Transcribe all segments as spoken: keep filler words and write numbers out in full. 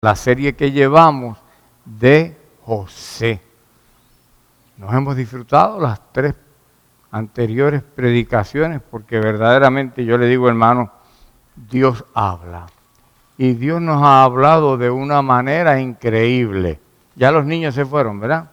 la serie que llevamos de José. Nos hemos disfrutado las tres anteriores predicaciones porque verdaderamente yo le digo, hermano, Dios habla. Y Dios nos ha hablado de una manera increíble. Ya los niños se fueron, ¿verdad?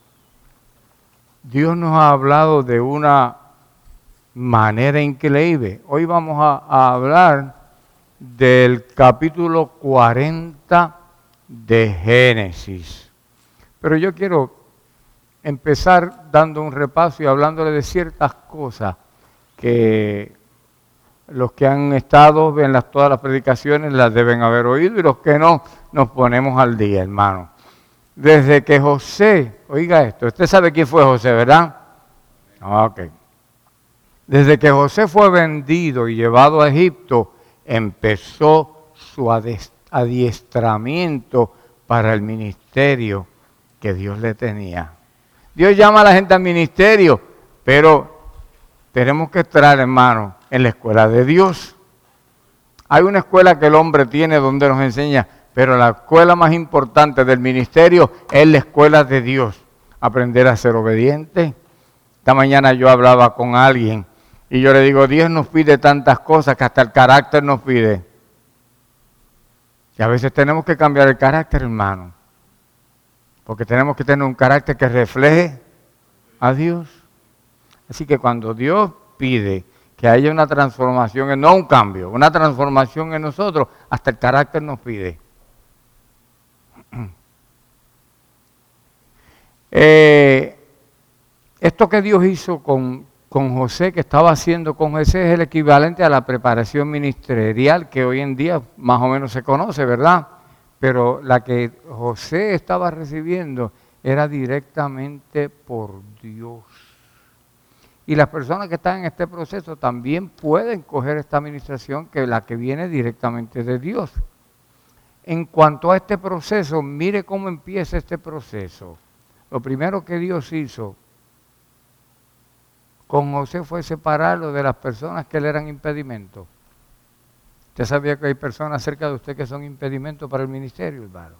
Dios nos ha hablado de una manera increíble. Hoy vamos a, a hablar del capítulo cuarenta de Génesis. Pero yo quiero empezar dando un repaso y hablándole de ciertas cosas que los que han estado en las, todas las predicaciones las deben haber oído y los que no, nos ponemos al día, hermano. Desde que José, oiga esto, usted sabe quién fue José, ¿verdad? Ok. Desde que José fue vendido y llevado a Egipto, empezó su adiestramiento para el ministerio que Dios le tenía. Dios llama a la gente al ministerio, pero tenemos que estar, hermano, en la escuela de Dios. Hay una escuela que el hombre tiene donde nos enseña, pero la escuela más importante del ministerio es la escuela de Dios. Aprender a ser obediente. Esta mañana yo hablaba con alguien y yo le digo, Dios nos pide tantas cosas que hasta el carácter nos pide. Y a veces tenemos que cambiar el carácter, hermano. Porque tenemos que tener un carácter que refleje a Dios. Así que cuando Dios pide que haya una transformación, no un cambio, una transformación en nosotros, hasta el carácter nos pide. Eh, esto que Dios hizo con, con José, que estaba haciendo con José, es el equivalente a la preparación ministerial que hoy en día más o menos se conoce, ¿verdad? Pero la que José estaba recibiendo era directamente por Dios. Y las personas que están en este proceso también pueden coger esta administración, que es la que viene directamente de Dios. En cuanto a este proceso, mire cómo empieza este proceso. Lo primero que Dios hizo con José fue separarlo de las personas que le eran impedimentos. ¿Usted sabía que hay personas cerca de usted que son impedimentos para el ministerio, hermano?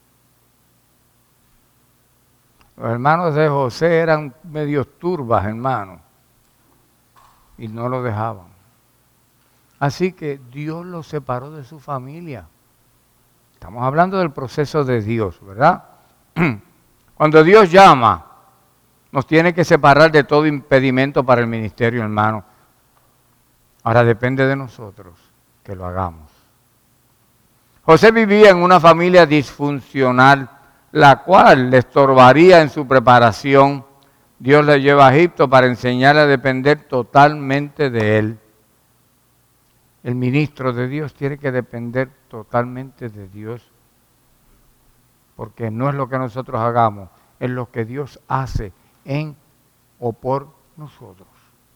Los hermanos de José eran medios turbas, hermano, y no lo dejaban. Así que Dios los separó de su familia. Estamos hablando del proceso de Dios, ¿verdad? Cuando Dios llama, nos tiene que separar de todo impedimento para el ministerio, hermano. Ahora depende de nosotros que lo hagamos. José vivía en una familia disfuncional, la cual le estorbaría en su preparación. Dios le lleva a Egipto para enseñarle a depender totalmente de él. El ministro de Dios tiene que depender totalmente de Dios, porque no es lo que nosotros hagamos, es lo que Dios hace en o por nosotros.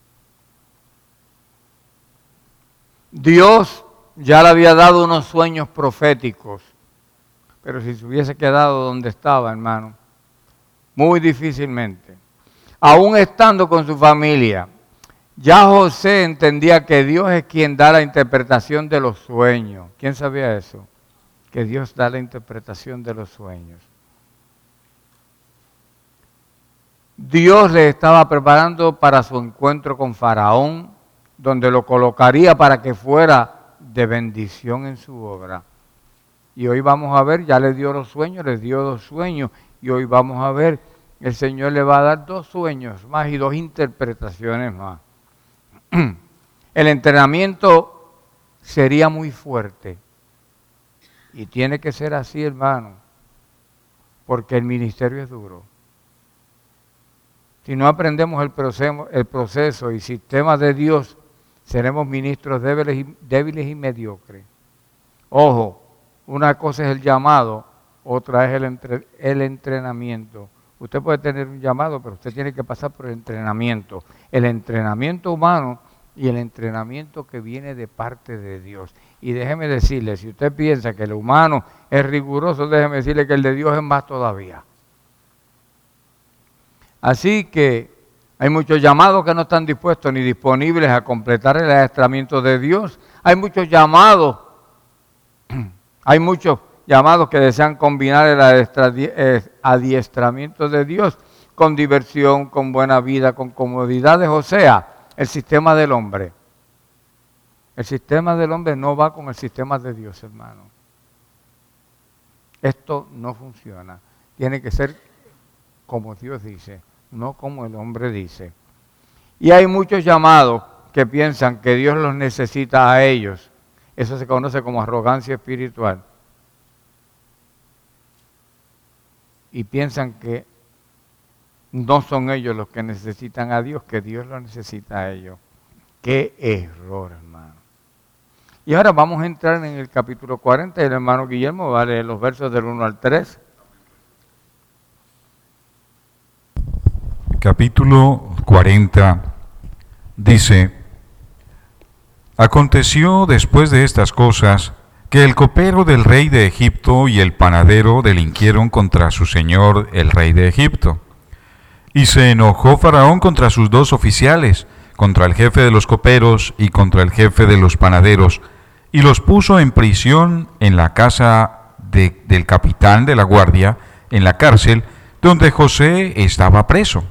Dios ya le había dado unos sueños proféticos, pero si se hubiese quedado donde estaba, hermano, muy difícilmente, aún estando con su familia, ya José entendía que Dios es quien da la interpretación de los sueños. ¿Quién sabía eso? Que Dios da la interpretación de los sueños. Dios le estaba preparando para su encuentro con Faraón, donde lo colocaría para que fuera de bendición en su obra. Y hoy vamos a ver, ya le dio los sueños, les dio dos sueños, y hoy vamos a ver, el Señor le va a dar dos sueños más y dos interpretaciones más. El entrenamiento sería muy fuerte, y tiene que ser así, hermano, porque el ministerio es duro. Si no aprendemos el proceso, el proceso y sistema de Dios, seremos ministros débiles y, débiles y mediocres. Ojo, una cosa es el llamado, otra es el, entre, el entrenamiento. Usted puede tener un llamado, pero usted tiene que pasar por el entrenamiento. El entrenamiento humano y el entrenamiento que viene de parte de Dios. Y déjeme decirle, si usted piensa que el humano es riguroso, déjeme decirle que el de Dios es más todavía. Así que hay muchos llamados que no están dispuestos ni disponibles a completar el adiestramiento de Dios. Hay muchos llamados, hay muchos llamados que desean combinar el adiestramiento de Dios con diversión, con buena vida, con comodidades, o sea, el sistema del hombre. El sistema del hombre no va con el sistema de Dios, hermano. Esto no funciona. Tiene que ser como Dios dice, no como el hombre dice. Y hay muchos llamados que piensan que Dios los necesita a ellos. Eso se conoce como arrogancia espiritual. Y piensan que no son ellos los que necesitan a Dios, que Dios los necesita a ellos. ¡Qué error, hermano! Y ahora vamos a entrar en el capítulo cuarenta, y el hermano Guillermo va a leer los versos del uno al tres. Capítulo cuarenta dice: Aconteció después de estas cosas que el copero del rey de Egipto y el panadero delinquieron contra su señor el rey de Egipto. Y se enojó Faraón contra sus dos oficiales, contra el jefe de los coperos y contra el jefe de los panaderos, y los puso en prisión en la casa de, del capitán de la guardia, en la cárcel, donde José estaba preso.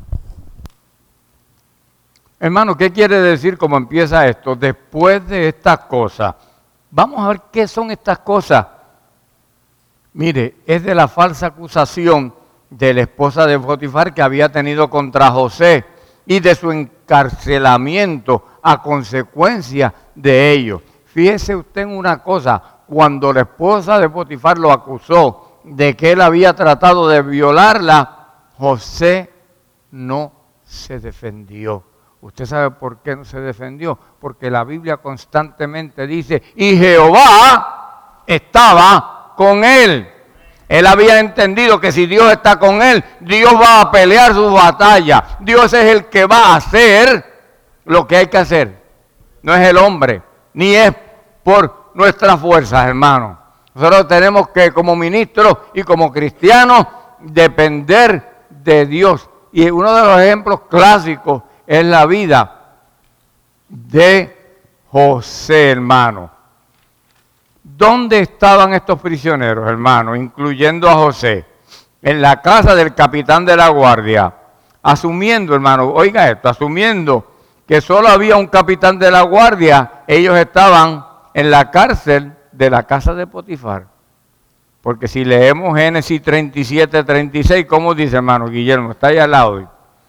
Hermano, ¿qué quiere decir cómo empieza esto? Después de estas cosas. Vamos a ver qué son estas cosas. Mire, es de la falsa acusación de la esposa de Potifar que había tenido contra José y de su encarcelamiento a consecuencia de ello. Fíjese usted en una cosa, cuando la esposa de Potifar lo acusó de que él había tratado de violarla, José no se defendió. ¿Usted sabe por qué no se defendió? Porque la Biblia constantemente dice, y Jehová estaba con él. Él había entendido que si Dios está con él, Dios va a pelear su batalla. Dios es el que va a hacer lo que hay que hacer. No es el hombre, ni es por nuestras fuerzas, hermano. Nosotros tenemos que, como ministros y como cristianos, depender de Dios. Y uno de los ejemplos clásicos es la vida de José, hermano. ¿Dónde estaban estos prisioneros, hermano? Incluyendo a José. En la casa del capitán de la guardia. Asumiendo, hermano, oiga esto, asumiendo que solo había un capitán de la guardia, ellos estaban en la cárcel de la casa de Potifar. Porque si leemos Génesis treinta y siete, treinta y seis, ¿cómo dice, hermano Guillermo? Está ahí al lado.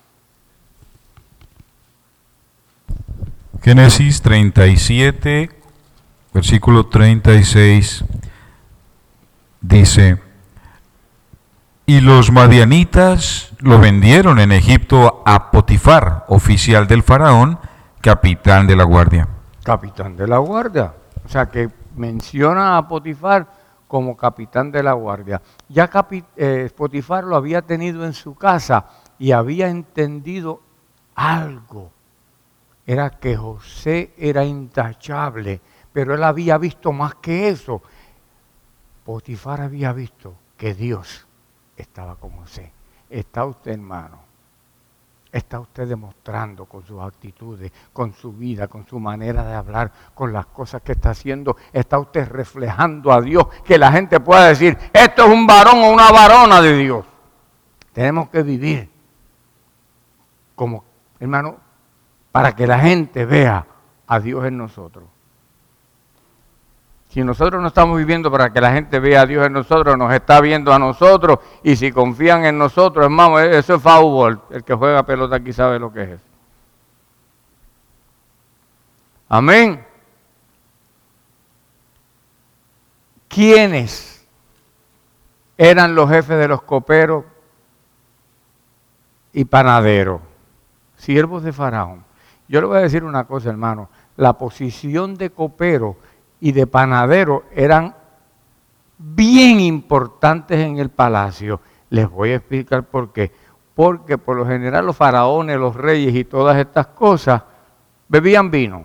Génesis treinta y siete, versículo treinta y seis, dice: Y los madianitas lo vendieron en Egipto a Potifar, oficial del faraón, capitán de la guardia. Capitán de la guardia. O sea que menciona a Potifar como capitán de la guardia. Ya capi, eh, Potifar lo había tenido en su casa y había entendido algo. Era que José era intachable, pero él había visto más que eso. Potifar había visto que Dios estaba con José. Está usted, hermano, está usted demostrando con sus actitudes, con su vida, con su manera de hablar, con las cosas que está haciendo, está usted reflejando a Dios, que la gente pueda decir, esto es un varón o una varona de Dios. Tenemos que vivir como, hermano, para que la gente vea a Dios en nosotros. Si nosotros no estamos viviendo para que la gente vea a Dios en nosotros, nos está viendo a nosotros, y si confían en nosotros, hermano, eso es fútbol. El que juega pelota aquí sabe lo que es eso. Amén. ¿Quiénes eran los jefes de los coperos y panaderos? Siervos de Faraón. Yo le voy a decir una cosa, hermano. La posición de copero y de panadero eran bien importantes en el palacio. Les voy a explicar por qué. Porque por lo general los faraones, los reyes y todas estas cosas bebían vino.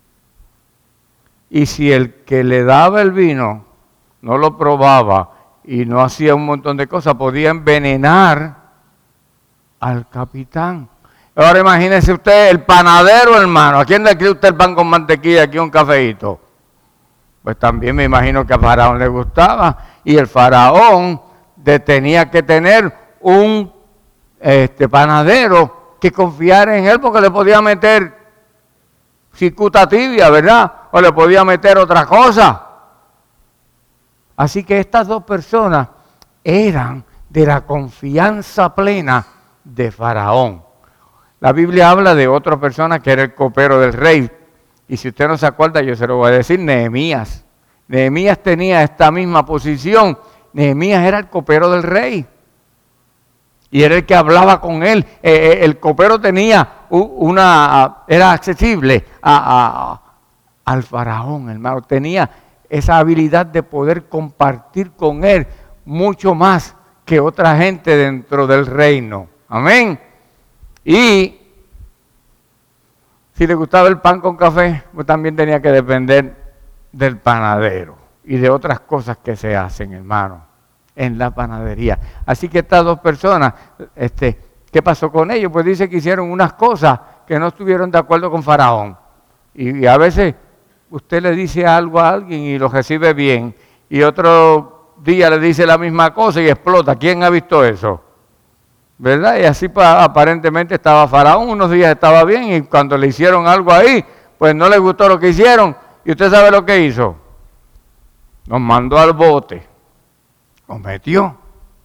Y si el que le daba el vino no lo probaba y no hacía un montón de cosas, podía envenenar al capitán. Ahora imagínese usted el panadero, hermano. ¿A quién le quiere usted el pan con mantequilla aquí un cafeíto? Pues también me imagino que a Faraón le gustaba. Y el faraón de, tenía que tener un este, panadero que confiara en él porque le podía meter cicuta tibia, ¿verdad? O le podía meter otra cosa. Así que estas dos personas eran de la confianza plena de Faraón. La Biblia habla de otra persona que era el copero del rey. Y si usted no se acuerda, yo se lo voy a decir, Nehemías. Nehemías tenía esta misma posición. Nehemías era el copero del rey. Y era el que hablaba con él. Eh, el copero tenía una, era accesible a, a, al faraón, hermano. Tenía esa habilidad de poder compartir con él mucho más que otra gente dentro del reino. Amén. Y si le gustaba el pan con café, pues también tenía que depender del panadero y de otras cosas que se hacen, hermano, en la panadería. Así que estas dos personas, este, ¿qué pasó con ellos? Pues dice que hicieron unas cosas que no estuvieron de acuerdo con Faraón. Y, y a veces usted le dice algo a alguien y lo recibe bien, y otro día le dice la misma cosa y explota. ¿Quién ha visto eso? ¿Verdad? Y así pa, aparentemente estaba Faraón, unos días estaba bien, y cuando le hicieron algo ahí, pues no le gustó lo que hicieron. ¿Y usted sabe lo que hizo? Nos mandó al bote. Nos metió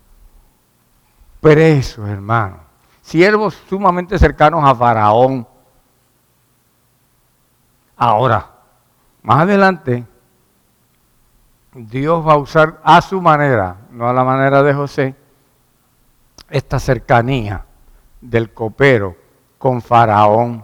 preso, hermano. Siervos sumamente cercanos a Faraón. Ahora, más adelante, Dios va a usar a su manera, no a la manera de José, esta cercanía del copero con Faraón.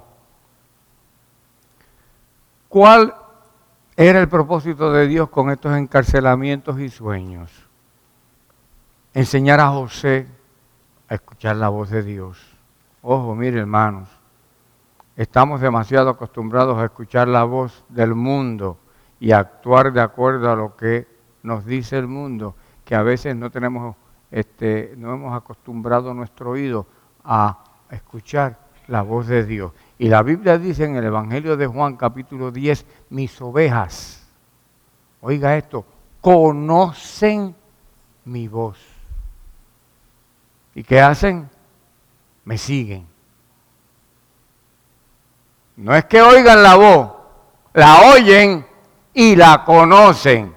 ¿Cuál era el propósito de Dios con estos encarcelamientos y sueños? Enseñar a José a escuchar la voz de Dios. Ojo, mire, hermanos, estamos demasiado acostumbrados a escuchar la voz del mundo y a actuar de acuerdo a lo que nos dice el mundo, que a veces no tenemos, este, no hemos acostumbrado nuestro oído a escuchar la voz de Dios. Y la Biblia dice en el Evangelio de Juan, capítulo diez, mis ovejas, oiga esto, conocen mi voz. ¿Y qué hacen? Me siguen. No es que oigan la voz, la oyen y la conocen.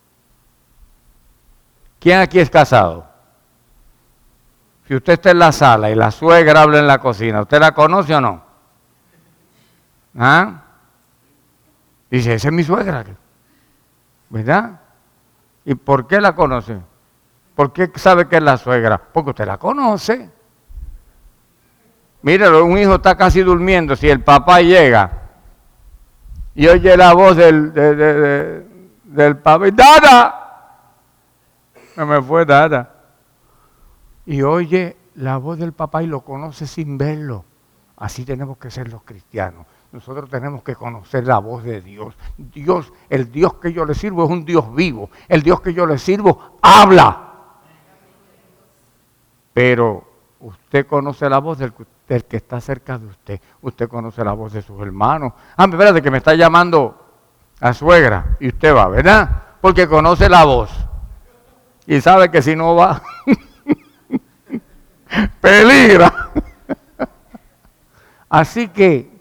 ¿Quién aquí es casado? Si usted está en la sala y la suegra habla en la cocina, ¿usted la conoce o no? ¿Ah? Dice, esa es mi suegra, ¿verdad? ¿Y por qué la conoce? ¿Por qué sabe que es la suegra? Porque usted la conoce. Mire, un hijo está casi durmiendo, si el papá llega y oye la voz del, de, de, de, del papá, y ¡Dada! Se me fue Dada. Y oye la voz del papá y lo conoce sin verlo. Así tenemos que ser los cristianos. Nosotros tenemos que conocer la voz de Dios. Dios, el Dios que yo le sirvo es un Dios vivo. El Dios que yo le sirvo habla. Pero usted conoce la voz del, del que está cerca de usted. Usted conoce la voz de sus hermanos. Ah, espérate que me está llamando a suegra. Y usted va, ¿verdad? Porque conoce la voz. Y sabe que si no va, peligra. Así que